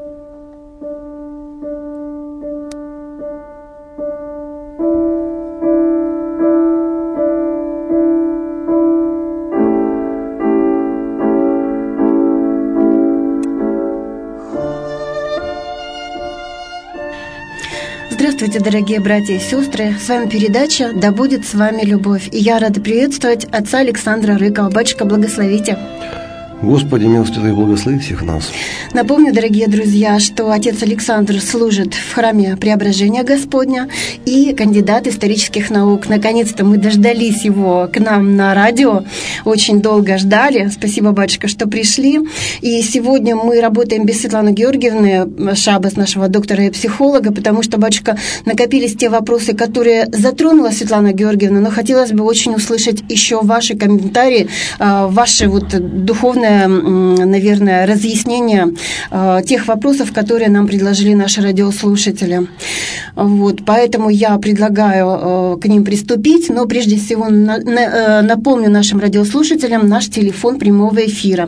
Здравствуйте, дорогие братья и сестры! С вами передача «Да будет с вами любовь». И я рада приветствовать отца Александра Рыкова. Батюшка, благословите. Господи, милостивый, благослови всех нас. Напомню, дорогие друзья, что отец Александр служит в храме Преображения Господня и кандидат исторических наук. Наконец-то мы дождались его к нам на радио. Очень долго ждали. Спасибо, батюшка, что пришли. И сегодня мы работаем без Светланы Георгиевны Шабас, нашего доктора и психолога, потому что, батюшка, накопились те вопросы, которые затронула Светлана Георгиевна, но хотелось бы очень услышать еще ваши комментарии, ваши духовные, наверное, разъяснения тех вопросов, которые нам предложили наши радиослушатели. Поэтому я предлагаю к ним приступить, но прежде всего напомню нашим радиослушателям наш телефон прямого эфира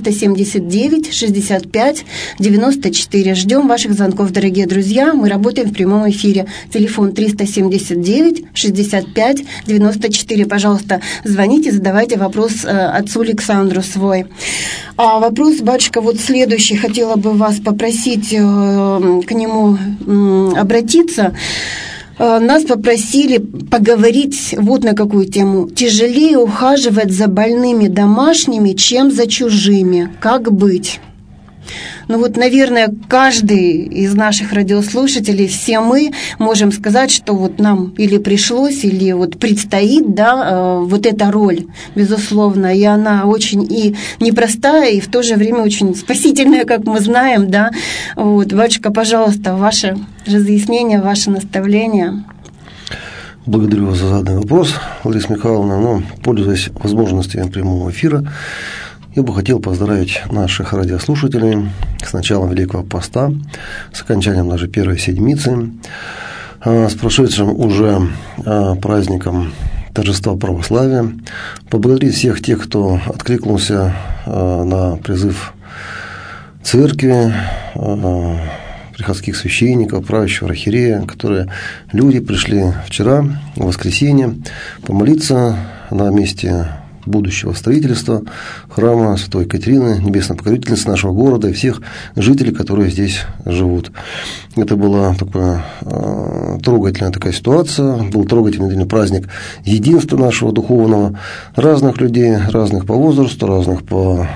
379 65 94. Ждем ваших звонков, дорогие друзья. Мы работаем в прямом эфире. Телефон 379 65 94. Пожалуйста, звоните, задавайте вопрос отцу Александру свой. А вопрос, батюшка, следующий. Хотела бы вас попросить к нему обратиться. Нас попросили поговорить на какую тему. Тяжелее ухаживать за больными домашними, чем за чужими. Как быть? Наверное, каждый из наших радиослушателей, все мы можем сказать, что нам или пришлось, или предстоит, эта роль, безусловно, и она очень и непростая, и в то же время очень спасительная, как мы знаем, да. Батюшка, пожалуйста, ваше разъяснение, ваше наставление. Благодарю вас за заданный вопрос, Лариса Михайловна. Пользуясь возможностью прямого эфира, я бы хотел поздравить наших радиослушателей с началом Великого Поста, с окончанием даже первой седмицы, с прошедшим уже праздником торжества православия, поблагодарить всех тех, кто откликнулся на призыв церкви, приходских священников, правящего архиерея, которые люди пришли вчера, в воскресенье, помолиться на месте будущего строительства храма Святой Екатерины, небесной покровительницы нашего города и всех жителей, которые здесь живут. Это была такая трогательная ситуация, был трогательный праздник единства нашего духовного, разных людей, разных по возрасту, разных по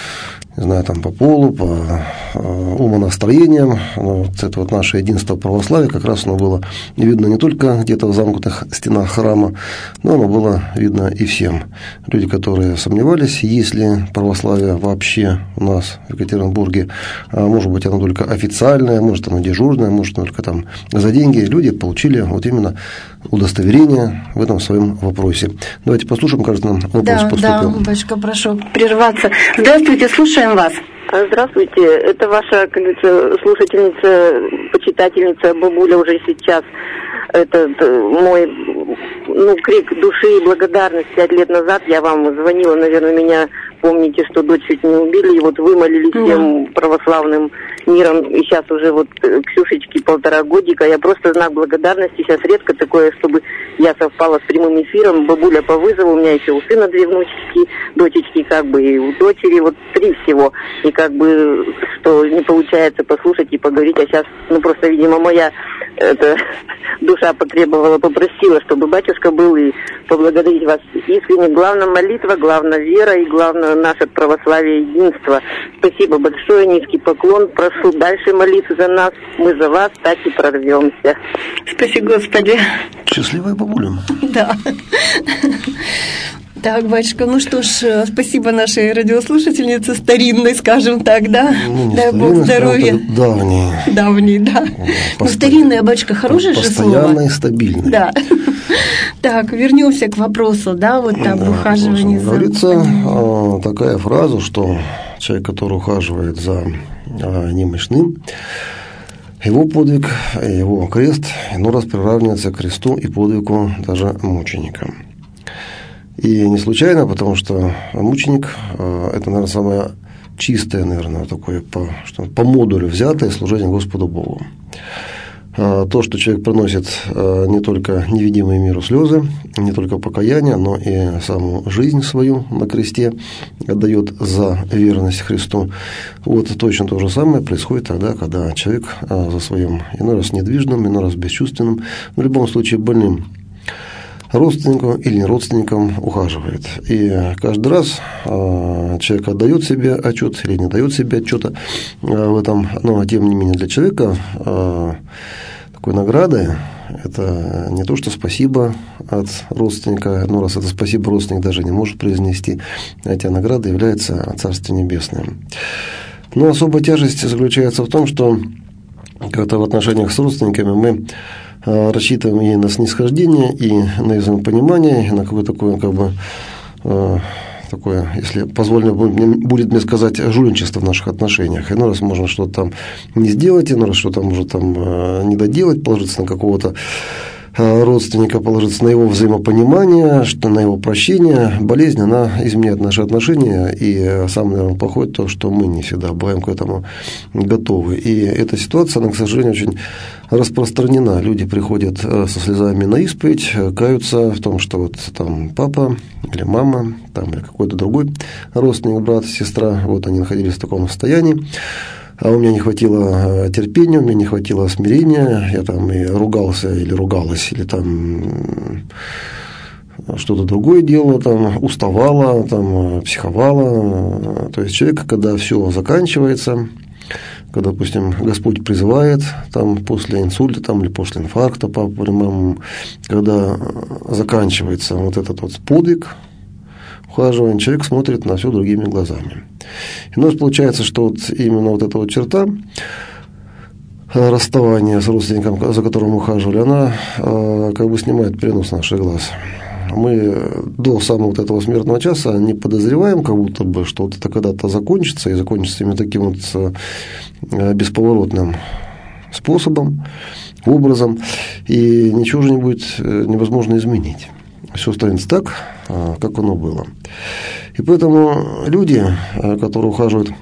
полу, по умонастроениям. Это наше единство православия, как раз оно было видно не только где-то в замкнутых стенах храма, но оно было видно и всем. Люди, которые сомневались, есть ли православие вообще у нас в Екатеринбурге, может быть, оно только официальное, может, оно дежурное, может, только за деньги. Люди получили именно удостоверение в этом своем вопросе. Давайте послушаем, кажется, нам вопрос поступил. Да, батюшка, прошу прерваться. Здравствуйте, слушаем вас. Здравствуйте, это ваша, как говорится, слушательница, почитательница бабуля уже сейчас. Это мой крик души и благодарности 5 лет назад. Я вам звонила, наверное, меня помните, что дочь чуть не убили, и вы молились всем православным миром, и сейчас уже Ксюшечке 1,5 годика. Я просто знак благодарности, сейчас редко такое, чтобы я совпала с прямым эфиром. Бабуля по вызову, у меня еще у сына 2 внучечки, дочечки, и у дочери 3 всего. И что не получается послушать и поговорить, а сейчас, просто, видимо, моя душа попросила, чтобы батюшка был, и поблагодарить вас искренне. Главное молитва, главное вера и главное наше православие, единство. Спасибо большое, низкий поклон. Прошу дальше молиться за нас. Мы за вас так и прорвемся. Спасибо, Господи. Счастливая бабуля. Да. Так, батюшка, что ж, спасибо нашей радиослушательнице старинной, скажем так, да? Дай Бог здоровья. Давней, да. Старинная, батюшка, хорошее же слово. Постоянно и стабильно. Да. Так, вернемся к вопросу, об ухаживании за... Говорится такая фраза, что человек, который ухаживает за немощным, его подвиг, его крест иной раз приравнивается к кресту и подвигу даже мученика. И не случайно, потому что мученик – это, наверное, самое чистое, наверное, такое по модулю взятое служение Господу Богу. То, что человек приносит не только невидимые миру слезы, не только покаяние, но и саму жизнь свою на кресте отдает за верность Христу. Вот точно то же самое происходит тогда, когда человек за своим иной раз недвижным, иной раз бесчувственным, в любом случае больным родственником или неродственником ухаживает. И каждый раз человек отдает себе отчет или не дает себе отчета в этом, но тем не менее для человека такой наградой это не то, что спасибо от родственника, но раз это спасибо родственник даже не может произнести, эта награда является Царствие Небесное. Но особая тяжесть заключается в том, что как-то в отношениях с родственниками мы рассчитываем и на снисхождение, и на взаимопонимание, и на какое-то такое, такое, если позволено будет мне сказать, жульничество в наших отношениях. Иной раз можно что-то там не сделать, иной раз что-то может там не доделать, положиться на какого-то родственника, положиться на его взаимопонимание, что на его прощение. Болезнь, она изменяет наши отношения, и самое, наверное, плохое то, что мы не всегда бываем к этому готовы. И эта ситуация, она, к сожалению, очень распространена. Люди приходят со слезами на исповедь, каются в том, что вот там папа или мама, там или какой-то другой родственник, брат, сестра, вот они находились в таком состоянии. А у меня не хватило терпения, у меня не хватило смирения, я там и ругался или ругалась, или там что-то другое делала, там уставала, там психовала. То есть человек, когда все заканчивается, когда, допустим, Господь призывает там, после инсульта там, или после инфаркта папу или маму, когда заканчивается вот этот вот подвиг ухаживания, человек смотрит на все другими глазами. И у нас получается, что вот именно вот эта вот черта расставания с родственником, за которым ухаживали, она как бы снимает пелену с наших глаз. Мы до самого вот этого смертного часа не подозреваем, как будто бы, что вот это когда-то закончится, и закончится именно таким вот бесповоротным способом, образом, и ничего уже не будет невозможно изменить. Все останется так, как оно было. И поэтому люди, которые ухаживают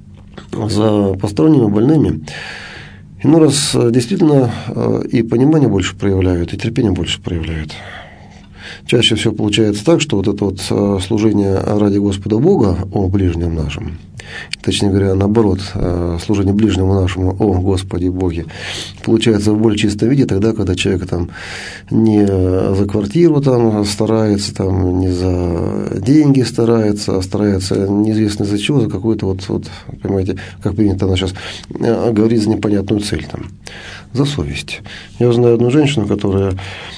за посторонними больными, иной раз действительно и понимание больше проявляют, и терпение больше проявляют. Чаще всего получается так, что вот это вот служение ради Господа Бога о ближнем нашем, точнее говоря, наоборот, служение ближнему нашему о Господе Боге, получается в более чистом виде тогда, когда человек там не за квартиру там старается, там, не за деньги старается, а старается неизвестно за чего, за какую-то вот, понимаете, как принято она сейчас говорит, за непонятную цель там, за совесть. Я знаю одну женщину, которая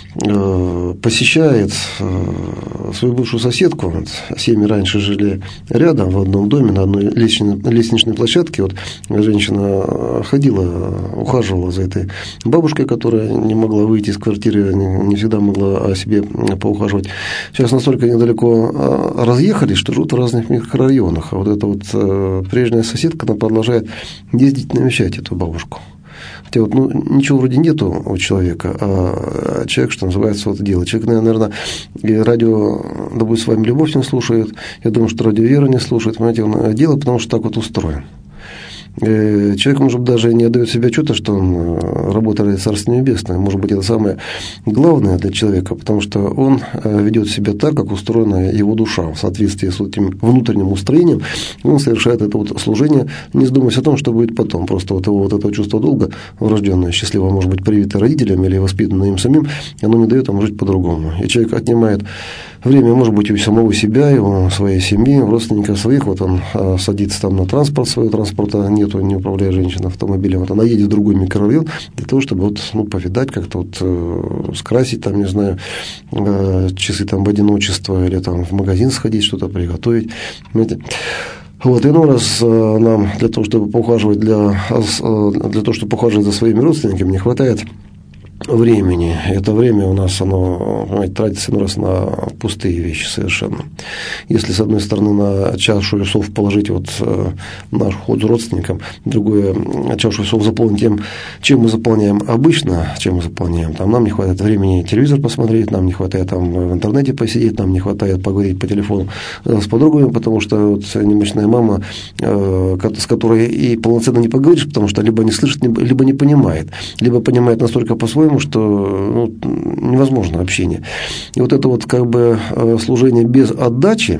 посещает свою бывшую соседку. Вот, семьи раньше жили рядом в одном доме, на одной лестничной площадке. Вот женщина ходила, ухаживала за этой бабушкой, которая не могла выйти из квартиры, не всегда могла о себе поухаживать. Сейчас настолько недалеко разъехались, что живут в разных микрорайонах. А вот эта вот прежняя соседка, она продолжает ездить навещать эту бабушку. Хотя вот, ничего вроде нету у человека, а человек, что называется, вот делает. Человек, наверное, и радио, да будет с вами любовь, не слушает. Я думаю, что радио Вера не слушает. Понимаете, он делает, потому что так вот устроен. Человек, может быть, даже не отдает себе отчета, что он работает ради Царства Небесного. Может быть, это самое главное для человека, потому что он ведет себя так, как устроена его душа, в соответствии с этим внутренним устроением. Он совершает это вот служение, не задумываясь о том, что будет потом. Просто вот его вот это чувство долга, врожденное, счастливое, может быть, привитое родителям или воспитанное им самим, оно не дает ему жить по-другому. И человек отнимает время, может быть, у самого себя, и у своей семьи, у родственников своих. Вот он садится там на транспорт, своего транспорта нету, не управляя женщина автомобилем. Вот она едет в другой микрорайон для того, чтобы вот, повидать, как-то вот скрасить, там, не знаю, часы там в одиночество, или там в магазин сходить, что-то приготовить. Понимаете? Вот, иной раз нам для того, чтобы поухаживать, для того, чтобы поухаживать за своими родственниками, не хватает времени. Это время у нас, оно, понимаете, тратится раз на пустые вещи совершенно. Если, с одной стороны, на чашу весов положить вот наш уход с родственникам, другое, чашу весов заполнить тем, чем мы заполняем обычно, чем мы заполняем, там нам не хватает времени телевизор посмотреть, нам не хватает там в интернете посидеть, нам не хватает поговорить по телефону с подругами, потому что вот немощная мама, с которой и полноценно не поговоришь, потому что либо не слышит, либо не понимает, либо понимает настолько по-своему, что невозможно общение. И вот это вот как бы служение без отдачи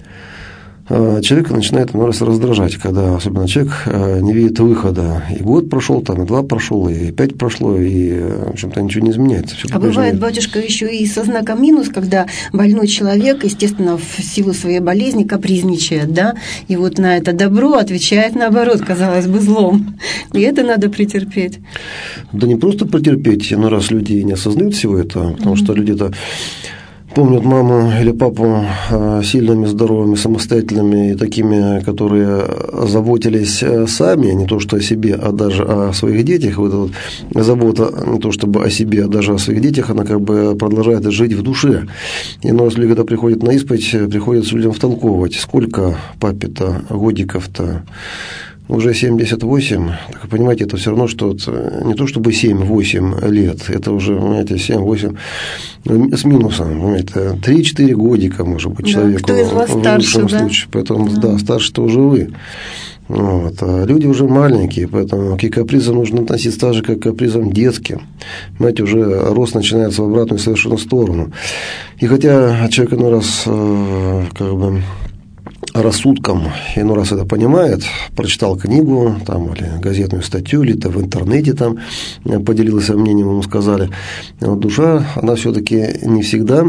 человека начинает иной раз раздражать, когда особенно человек не видит выхода. И год прошел, там, и 2 прошел, и 5 прошло, и, в общем-то, ничего не изменяется. А бывает, батюшка, еще и со знаком минус, когда больной человек, естественно, в силу своей болезни капризничает, да, и вот на это добро отвечает, наоборот, казалось бы, злом. И это надо претерпеть. Да не просто претерпеть, иной раз люди не осознают всего этого, потому что люди-то помнят маму или папу сильными, здоровыми, самостоятельными, и такими, которые заботились сами, не то что о себе, а даже о своих детях. Вот эта вот забота не то чтобы о себе, а даже о своих детях, она как бы продолжает жить в душе. И иной раз люди, когда приходят на исповедь, приходится людям втолковывать, сколько папе-то, годиков-то, уже 78, так понимаете, это все равно, что не то чтобы 7-8 лет, это уже, понимаете, 7-8 с минусом, понимаете, 3-4 годика, может быть, человеку, кто из вас в старше, лучшем случае. Поэтому, да, старше-то уже вы. Вот. А люди уже маленькие, поэтому к капризам нужно относиться так же, как к капризам детским. Понимаете, уже рост начинается в обратную совершенно сторону. И хотя человек иной раз как бы рассудком, иной раз это понимает, прочитал книгу там, или газетную статью, или в интернете там поделился мнением, ему сказали, вот душа, она все-таки не всегда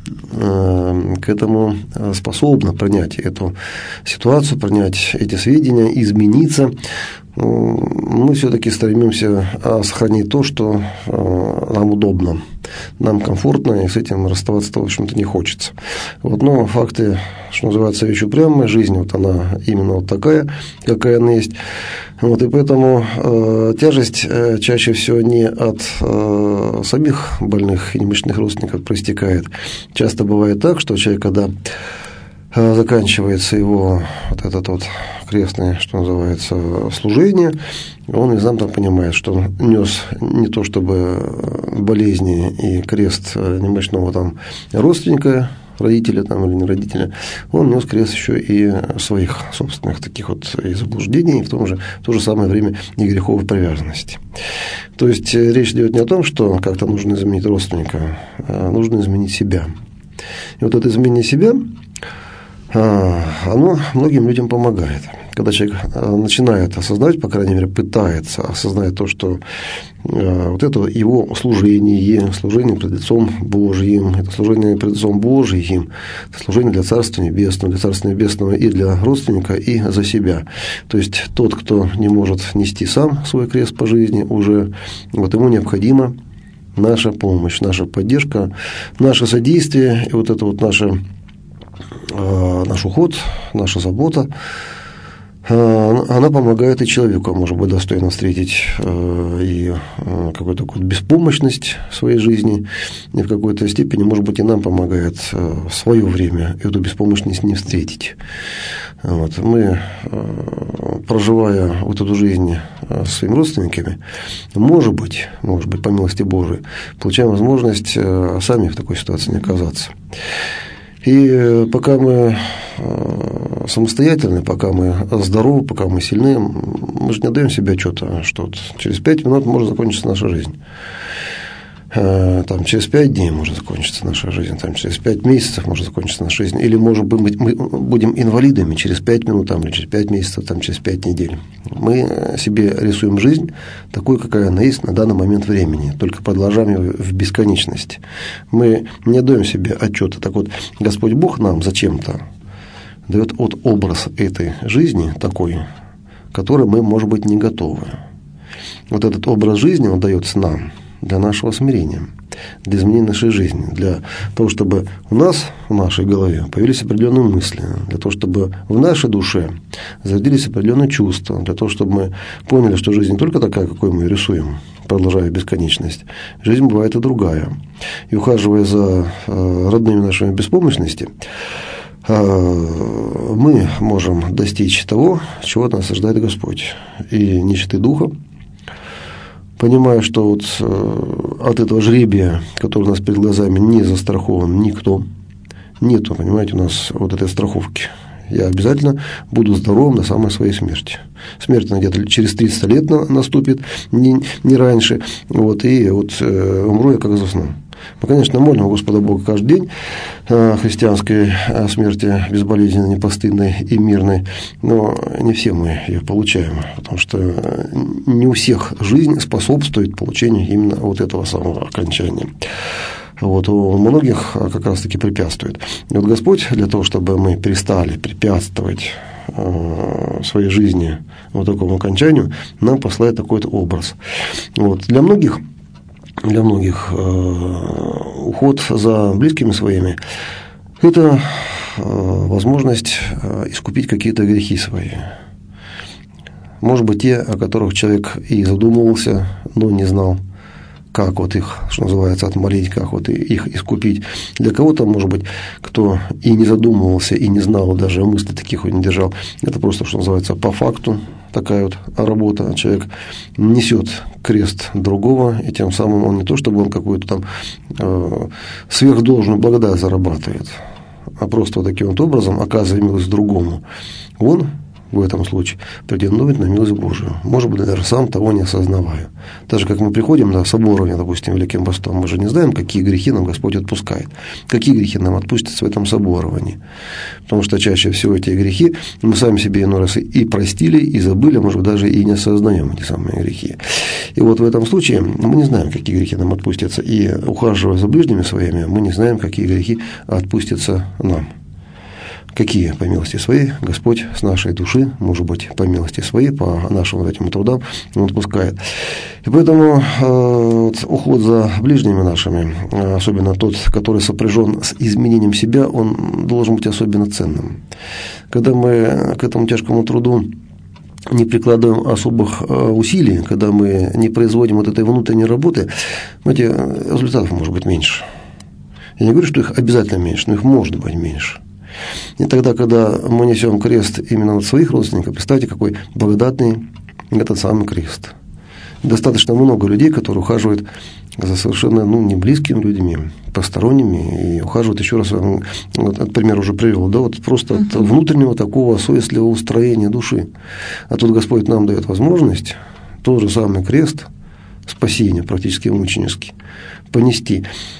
к этому способна принять эту ситуацию, принять эти сведения, измениться. Мы все-таки стремимся сохранить то, что нам удобно, нам комфортно, и с этим расставаться-то, в общем-то, не хочется. Вот, но факты, что называется, вещь упрямая, жизнь, вот она именно вот такая, какая она есть. Вот, и поэтому тяжесть чаще всего не от самих больных и немощных родственников проистекает. Часто бывает так, что человек, когда заканчивается его вот этот вот крестное, что называется, служение, он и сам там понимает, что он нес не то чтобы болезни и крест немощного там родственника, родителя там, или не родителя, он нес крест еще и своих собственных таких вот и заблуждений, и в то же самое время и греховой привязанности. То есть речь идет не о том, что как-то нужно изменить родственника, а нужно изменить себя. И вот это изменение себя, оно многим людям помогает. Когда человек начинает осознавать, по крайней мере, пытается осознать то, что вот это его служение пред лицом Божьим, это служение пред лицом Божьим, это служение для Царства Небесного и для родственника, и за себя. То есть тот, кто не может нести сам свой крест по жизни, уже вот ему необходима наша помощь, наша поддержка, наше содействие, и вот это вот наш уход, наша забота, она помогает и человеку, может быть, достойно встретить и какую-то такую беспомощность в своей жизни, и в какой-то степени, может быть, и нам помогает в свое время эту беспомощность не встретить. Вот. Мы, проживая вот эту жизнь со своими родственниками, может быть, по милости Божией, получаем возможность сами в такой ситуации не оказаться. И пока мы самостоятельны, пока мы здоровы, пока мы сильны, мы же не отдаем себе отчета, что вот через 5 минут может закончиться наша жизнь. Там, через 5 дней может закончиться наша жизнь, там, через 5 месяцев может закончиться наша жизнь, или, может быть, мы будем инвалидами через 5 минут, там, или через 5 месяцев, там, через 5 недель. Мы себе рисуем жизнь такой, какая она есть на данный момент времени, только продолжаем ее в бесконечность. Мы не даем себе отчета. Так вот, Господь Бог нам зачем-то дает вот образ этой жизни такой, которой мы, может быть, не готовы. Вот этот образ жизни, он дается нам для нашего смирения, для изменения нашей жизни, для того, чтобы у нас, в нашей голове, появились определенные мысли, для того, чтобы в нашей душе зародились определенные чувства, для того, чтобы мы поняли, что жизнь не только такая, какой мы ее рисуем, продолжая бесконечность, жизнь бывает и другая. И ухаживая за родными нашими беспомощности, мы можем достичь того, чего от нас ожидает Господь. И нищеты духа, понимая, что вот от этого жребия, который у нас перед глазами, не застрахован никто, нету, понимаете, у нас вот этой страховки. Я обязательно буду здоровым до самой своей смерти. Смерть где-то через 300 лет наступит, не раньше, вот, и вот умру я, как засну. Мы, конечно, молим Господа Бога каждый день христианской смерти, безболезненной, непостыдной и мирной, но не все мы ее получаем, потому что не у всех жизнь способствует получению именно вот этого самого окончания. Вот, у многих как раз-таки препятствует. И вот Господь для того, чтобы мы перестали препятствовать своей жизни вот такому окончанию, нам посылает такой-то образ. Вот, для многих уход за близкими своими – это возможность искупить какие-то грехи свои. Может быть, те, о которых человек и задумывался, но не знал, как вот их, что называется, отмолить, как вот их искупить. Для кого-то, может быть, кто и не задумывался, и не знал, даже мысли таких он не держал, это просто, что называется, по факту такая вот работа. Человек несет крест другого, и тем самым он не то, чтобы он какую-то там сверхдолжную благодать зарабатывает, а просто вот таким вот образом, оказывая милость другому, он в этом случае претендует на милость Божию. Может быть, даже сам того не осознавая. Даже как мы приходим на соборование, допустим, Великим Постом, мы же не знаем, какие грехи нам Господь отпускает, какие грехи нам отпустятся в этом соборовании. Потому что чаще всего эти грехи мы сами себе иной раз и простили, и забыли, может быть, даже и не осознаем эти самые грехи. И вот в этом случае мы не знаем, какие грехи нам отпустятся, и ухаживая за ближними своими, мы не знаем, какие грехи отпустятся нам. Какие, по милости своей, Господь с нашей души, может быть, по милости своей, по нашим вот этим трудам, Он отпускает. И поэтому уход за ближними нашими, особенно тот, который сопряжен с изменением себя, он должен быть особенно ценным. Когда мы к этому тяжкому труду не прикладываем особых усилий, когда мы не производим вот этой внутренней работы, знаете, результатов может быть меньше. Я не говорю, что их обязательно меньше, но их может быть меньше. И тогда, когда мы несем крест именно от своих родственников, представьте, какой благодатный этот самый крест. Достаточно много людей, которые ухаживают за совершенно не близкими людьми, посторонними, и ухаживают, еще раз, вот, этот пример уже привел, да, вот просто от внутреннего такого совестливого устроения души. А тут Господь нам дает возможность тот же самый крест спасения, практически мученический, понести,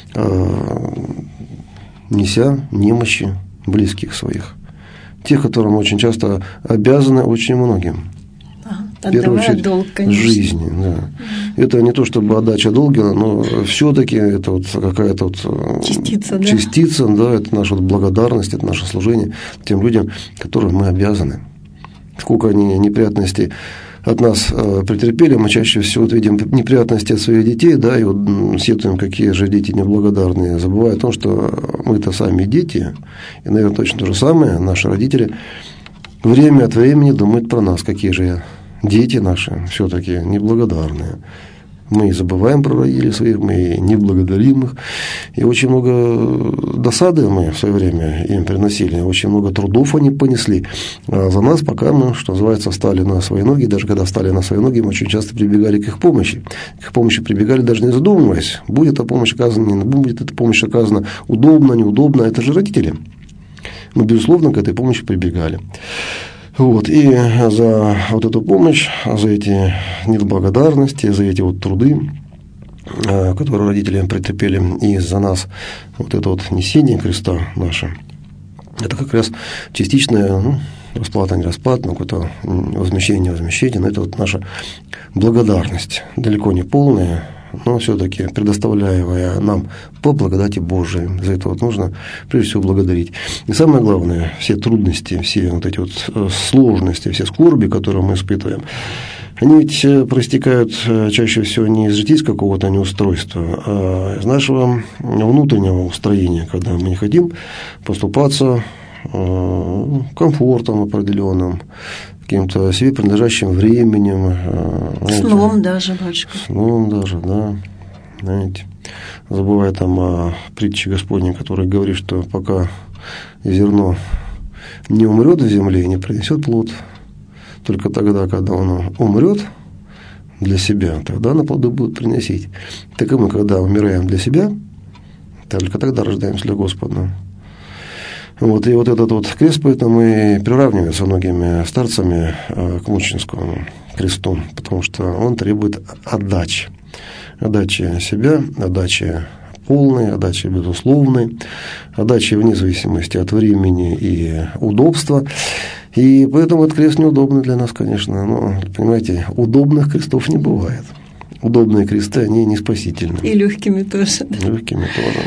неся немощи близких своих, тех, которым очень часто обязаны очень многим. В первую очередь, долг, жизни. Да. Это не то чтобы отдача долга, но все-таки это вот какая-то вот частица, да, это наша вот благодарность, это наше служение тем людям, которым мы обязаны. Сколько они неприятностей от нас претерпели, мы чаще всего вот видим неприятности от своих детей, да, и вот сетуем, какие же дети неблагодарные, забывая о том, что мы-то сами дети, и, наверное, точно то же самое, наши родители время от времени думают про нас, какие же дети наши все-таки неблагодарные. Мы забываем про родителей своих, мы не благодарим их. И очень много досады мы в свое время им приносили, очень много трудов они понесли за нас, пока мы, что называется, встали на свои ноги. Даже когда встали на свои ноги, мы очень часто прибегали к их помощи. К их помощи прибегали, даже не задумываясь, будет эта помощь оказана, не будет эта помощь оказана, удобно, неудобно. Это же родители. Мы, безусловно, к этой помощи прибегали. Вот, и за вот эту помощь, за эти неблагодарности, за эти вот труды, которые родители претерпели, и за нас вот это вот несение креста наше, это как раз частичная, расплата, не расплата, но какое-то возмещение, но это вот наша благодарность, далеко не полная, но все-таки предоставляемая нам по благодати Божией. За это вот нужно, прежде всего, благодарить. И самое главное, все трудности, все вот эти вот сложности, все скорби, которые мы испытываем, они ведь проистекают чаще всего не из житейского какого-то неустройства, а из нашего внутреннего устроения, когда мы не хотим поступаться комфортом определенным, каким-то себе принадлежащим временем. Сном даже, батюшка. Сном даже, да. Знаете, забывая там о притче Господней, которая говорит, что пока зерно не умрет в земле, не принесет плод, только тогда, когда оно умрет для себя, тогда оно плоды будут приносить. Так и мы, когда умираем для себя, только тогда рождаемся для Господа. Вот, и вот этот вот крест, поэтому и приравнивается многими старцами к мученическому кресту, потому что он требует отдачи. Отдачи себя, отдачи полной, отдачи безусловной, отдачи вне зависимости от времени и удобства. И поэтому этот крест неудобный для нас, конечно. Но, понимаете, удобных крестов не бывает. Удобные кресты, они не спасительны. И легкими тоже. Легкими тоже.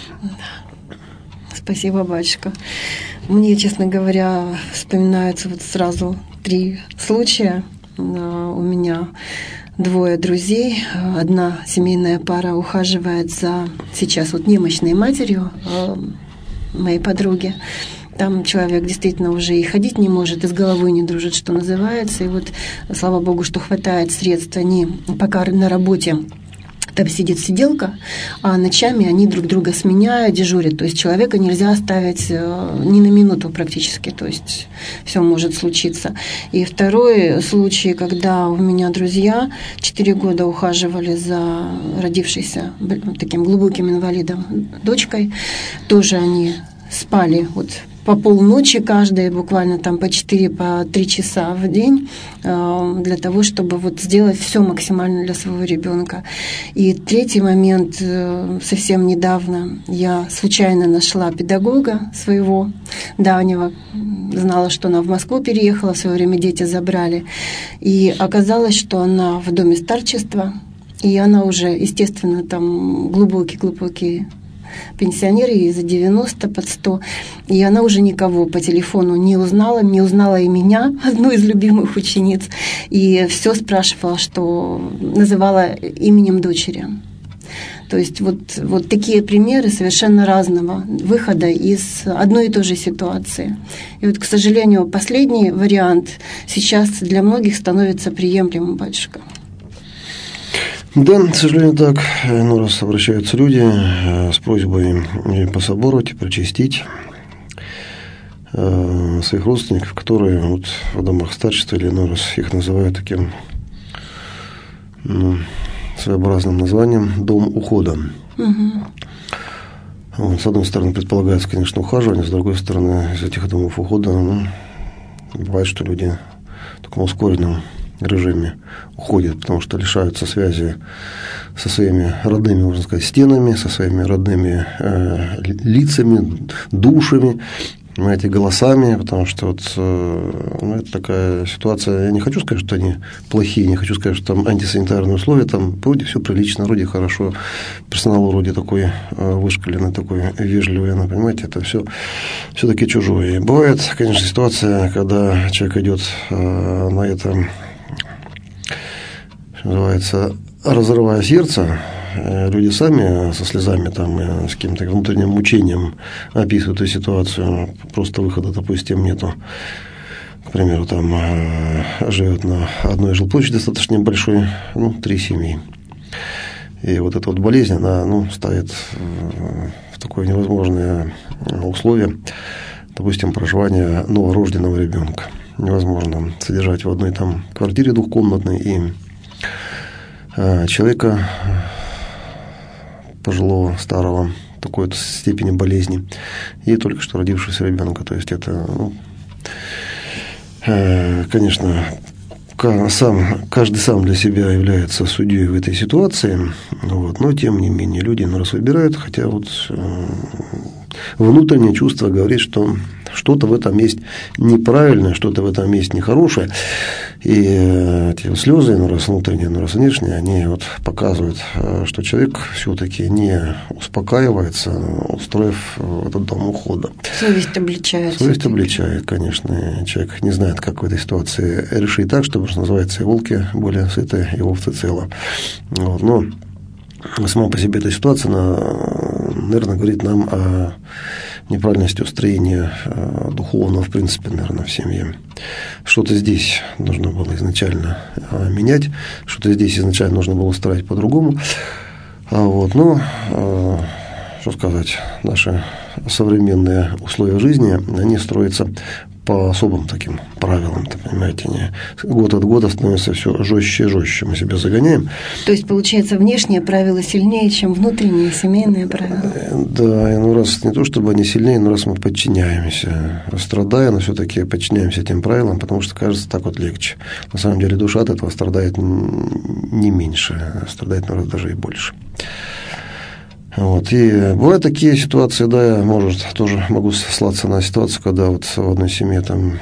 Спасибо, батюшка. Мне, честно говоря, вспоминаются вот сразу 3 случая. У меня 2 друзей. Одна семейная пара ухаживает за сейчас вот немощной матерью моей подруги. Там человек действительно уже и ходить не может, и с головой не дружит, что называется. И вот, слава Богу, что хватает средств. Они пока на работе, там сидит сиделка, а ночами они друг друга сменяют, дежурят. То есть человека нельзя оставить ни на минуту практически. То есть все может случиться. И второй случай, когда у меня друзья 4 года ухаживали за родившейся таким глубоким инвалидом дочкой. Тоже они спали вот по полночи каждая, буквально там по 4-3 часа в день, для того, чтобы вот сделать все максимально для своего ребенка. И 3-й момент, совсем недавно я случайно нашла педагога своего давнего, знала, что она в Москву переехала, в свое время дети забрали, и оказалось, что она в доме старчества, и она уже, естественно, там глубокий пенсионер, ей за 90, под 100, и она уже никого по телефону не узнала и меня, одну из любимых учениц, и все спрашивала, что называла именем дочери. То есть вот такие примеры совершенно разного выхода из одной и той же ситуации. И вот, к сожалению, последний вариант сейчас для многих становится приемлемым, батюшка. Да, к сожалению, так. Ну, раз обращаются люди с просьбой пособоровать, причастить своих родственников, которые вот в домах старчества, или иной раз их называют таким своеобразным названием «дом ухода». Угу. Вот, с одной стороны, предполагается, конечно, ухаживание, с другой стороны, из этих домов ухода бывает, что люди в таком ускоренном режиме уходят, потому что лишаются связи со своими родными, можно сказать, стенами, со своими родными лицами, душами, понимаете, голосами, потому что вот, это такая ситуация. Я не хочу сказать, что они плохие, не хочу сказать, что там антисанитарные условия, там вроде все прилично, вроде хорошо, персонал вроде такой вышкаленный, такой вежливый, но, понимаете, это все-таки чужое. И бывает, конечно, ситуация, когда человек идет на это, что называется, разрывая сердце, люди сами со слезами, там, с каким-то внутренним мучением описывают эту ситуацию, просто выхода, допустим, нету. К примеру, там живет на одной жилплощади достаточно небольшой, 3 семьи. И вот эта вот болезнь, она, ставит в такое невозможное условие, допустим, проживания новорожденного ребенка. Невозможно содержать в одной там квартире двухкомнатной и человека пожилого, старого, такой степени болезни, и только что родившегося ребенка. То есть это, конечно, каждый сам для себя является судьей в этой ситуации, но тем не менее люди раз выбирают, хотя вот внутреннее чувство говорит, что что-то в этом есть неправильное, что-то в этом есть нехорошее. И эти слезы, раз внутренние, раз внешние, они вот показывают, что человек все-таки не успокаивается, устроив этот дом ухода. Совесть обличает. Совесть обличает, конечно. И человек не знает, как в этой ситуации решить так, чтобы, что называется, и волки были сыты, и овцы целы. Но сама по себе эта ситуация, наверное, говорит нам о неправильности устроения духовного, в принципе, наверное, в семье. Что-то здесь нужно было изначально менять, что-то здесь изначально нужно было устраивать по-другому. Что сказать, наши современные условия жизни, они строятся по особым таким правилам, понимаете, они год от года становятся все жестче и жестче, мы себя загоняем. То есть, получается, внешние правила сильнее, чем внутренние семейные правила? Да, раз не то, чтобы они сильнее, но раз мы подчиняемся, страдая, но все-таки подчиняемся этим правилам, потому что, кажется, так вот легче. На самом деле душа от этого страдает не меньше, страдает, наверное, даже и больше. И бывают такие ситуации, да, я, тоже могу ссылаться на ситуацию, когда в одной семье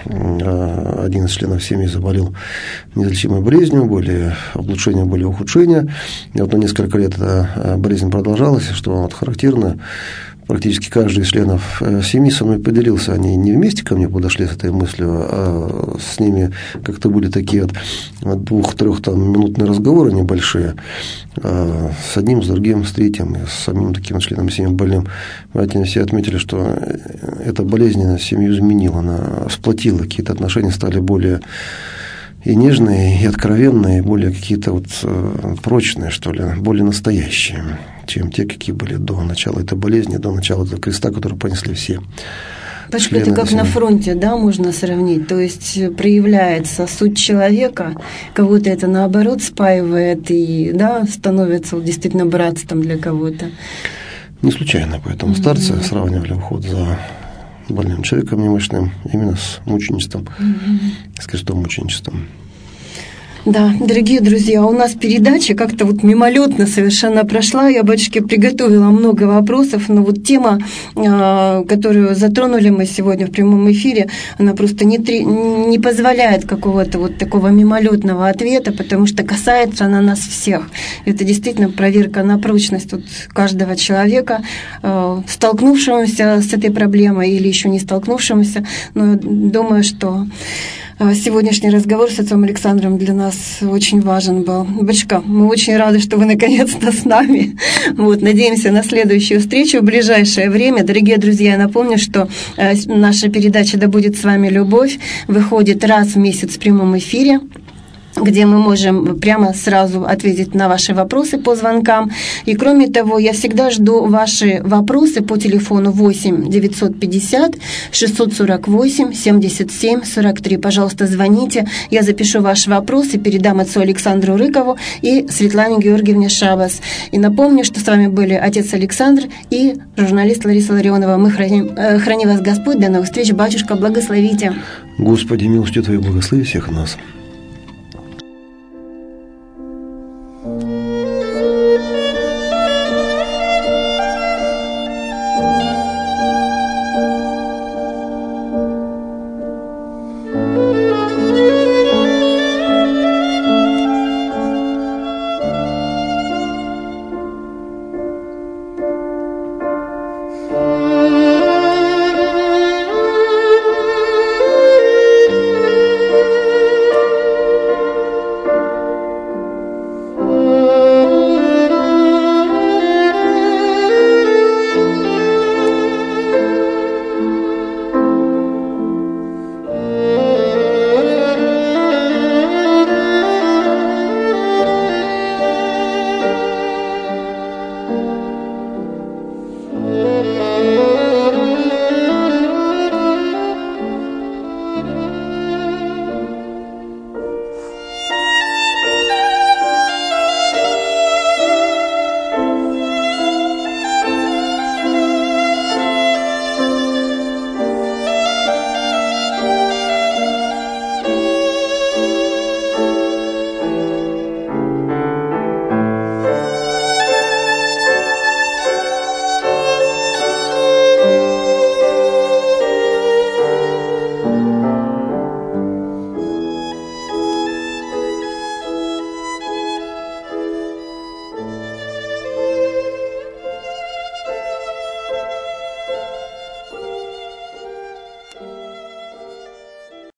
один из членов семьи заболел неизлечимой болезнью, были облучения, были ухудшения, и на несколько лет эта болезнь продолжалась, что характерно, практически каждый из членов семьи со мной поделился. Они не вместе ко мне подошли с этой мыслью, а с ними как-то были такие 2-3 минутные разговоры небольшие, с одним, с другим, с третьим, и с самим таким членом семьи больным. Они все отметили, что эта болезнь семью изменила, она сплотила, какие-то отношения стали более и нежные, и откровенные, и более какие-то прочные, что ли, более настоящие, чем те, какие были до начала этой болезни, до начала этого креста, который понесли все. Это как на фронте, да, можно сравнить. То есть проявляется суть человека, кого-то это наоборот спаивает и, да, становится действительно братством для кого-то. Не случайно, поэтому старцы сравнивали уход за больным человеком немощным именно с мученичеством, с крестом мученичеством. Да, дорогие друзья, у нас передача как-то мимолетно совершенно прошла. Я, батюшке, приготовила много вопросов, но тема, которую затронули мы сегодня в прямом эфире, она просто не позволяет какого-то такого мимолетного ответа, потому что касается она нас всех. Это действительно проверка на прочность каждого человека, столкнувшегося с этой проблемой или еще не столкнувшегося. Но думаю, что сегодняшний разговор с отцом Александром для нас очень важен был. Батюшка, мы очень рады, что вы наконец-то с нами. Надеемся на следующую встречу в ближайшее время. Дорогие друзья, я напомню, что наша передача «Да будет с вами любовь» выходит раз в месяц в прямом эфире, где мы можем прямо сразу ответить на ваши вопросы по звонкам. И кроме того, я всегда жду ваши вопросы по телефону 8 950 648 77 43. Пожалуйста, звоните, я запишу ваш вопрос и передам отцу Александру Рыкову и Светлане Георгиевне Шабас. И напомню, что с вами были отец Александр и журналист Лариса Ларионова. Мы храни вас Господь. До новых встреч. Батюшка, благословите. Господи, милостью Твою благослови всех нас.